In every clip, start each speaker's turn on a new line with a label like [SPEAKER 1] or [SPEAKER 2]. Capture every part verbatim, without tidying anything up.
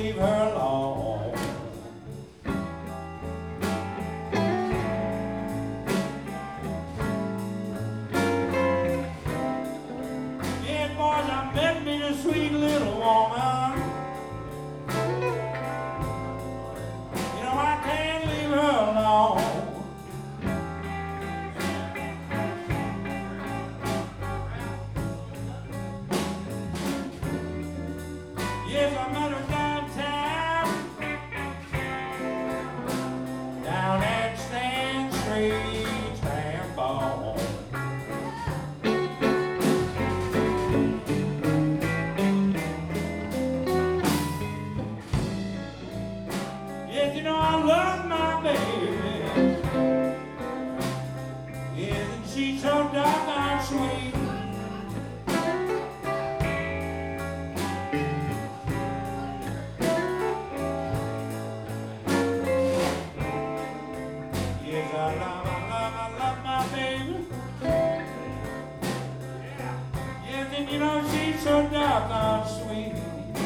[SPEAKER 1] leave her alone. Yeah, boys, I met me a sweet little woman. You know, I can't leave her alone. Yes, I met her downtown, down at Stan Street, Tambone. Yes, you know I love my baby. Yes, and she's so doggone sweet. Yes, I love, I love, I love my baby. Yes, and you know she's so doggone sweet.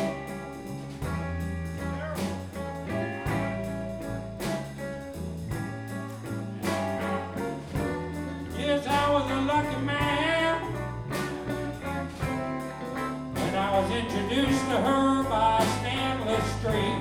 [SPEAKER 1] Yes, I was a lucky man when I was introduced to her by Stanley Street.